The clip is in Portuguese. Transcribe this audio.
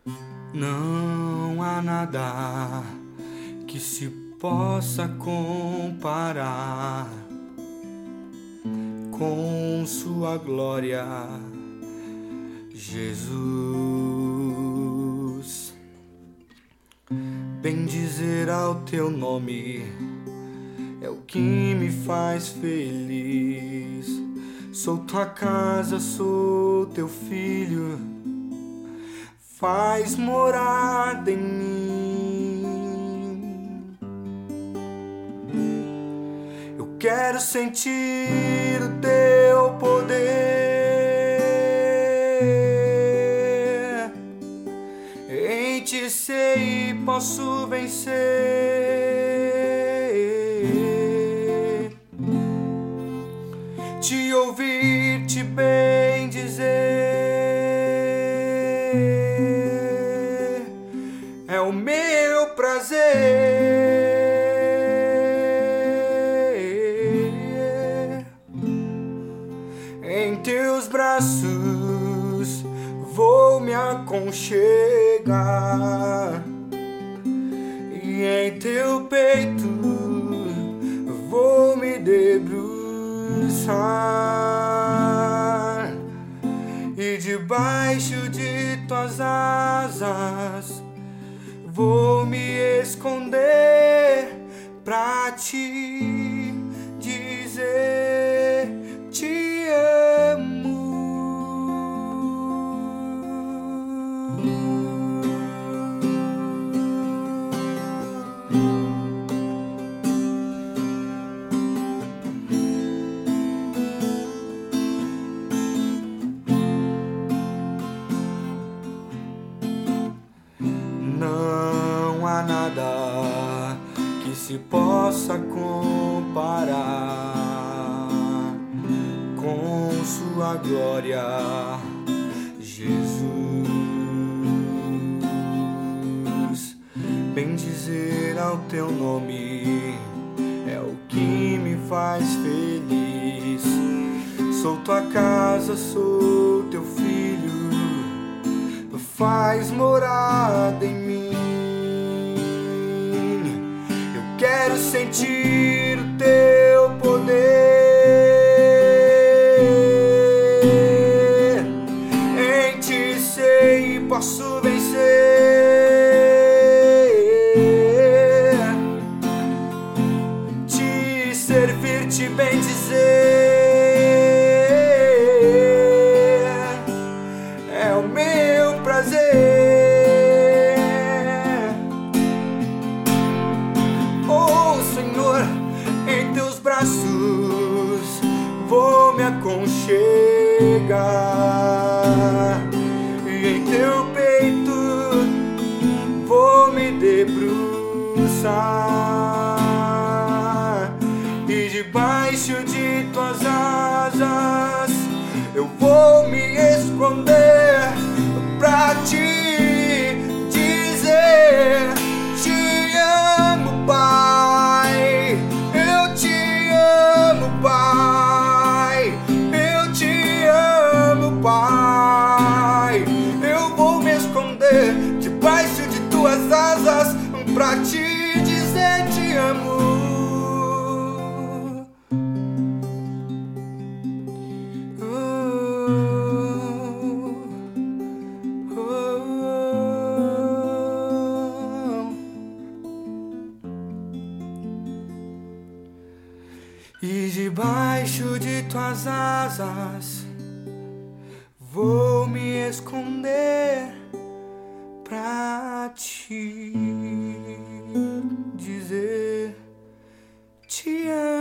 Não há nada que se possa comparar com sua glória, Jesus. Bendizer ao teu nome é o que me faz feliz. Sou tua casa, sou teu filho, faz morada em mim. Eu quero sentir o teu poder. Em ti sei, posso vencer. Te ouvir, te bem dizer, é o meu prazer. Em teus braços vou me aconchegar, e em teu peito vou me debruçar, e debaixo de tuas asas vou me esconder pra te dizer te amo. Não há nada que se possa comparar com sua glória, Jesus. Bendizer ao teu nome é o que me faz feliz. Sou tua casa, sou teu filho, faz morada em mim. Eu quero sentir o teu poder. Em ti sei, posso vencer. Te servir, te bem dizer, é o meu prazer. Oh Senhor, em teus braços vou me aconchegar, e em teu peito vou me debruçar, e debaixo de tuas asas eu vou me esconder pra te dizer te amo, Pai. Eu te amo, Pai. Eu te amo, Pai. Eu vou me esconder debaixo de tuas asas pra te dizer te amo. E debaixo de tuas asas vou me esconder pra te dizer te amo.